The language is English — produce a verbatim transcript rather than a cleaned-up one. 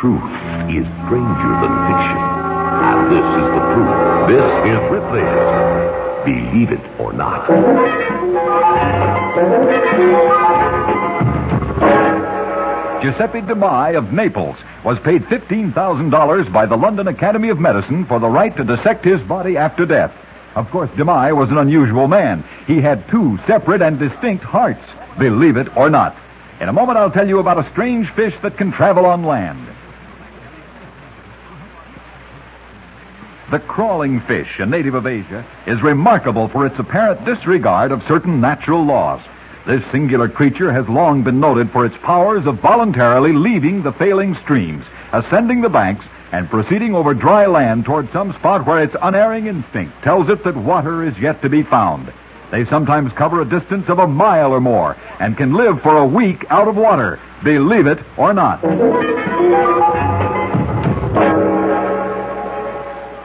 truth is stranger than fiction. And this is the proof. This is Ripley's Believe It or Not. Giuseppe De Mai of Naples was paid fifteen thousand dollars by the London Academy of Medicine for the right to dissect his body after death. Of course, De Mai was an unusual man. He had two separate and distinct hearts. Believe it or not. In a moment, I'll tell you about a strange fish that can travel on land. The crawling fish, a native of Asia, is remarkable for its apparent disregard of certain natural laws. This singular creature has long been noted for its powers of voluntarily leaving the failing streams, ascending the banks, and proceeding over dry land toward some spot where its unerring instinct tells it that water is yet to be found. They sometimes cover a distance of a mile or more and can live for a week out of water. Believe it or not.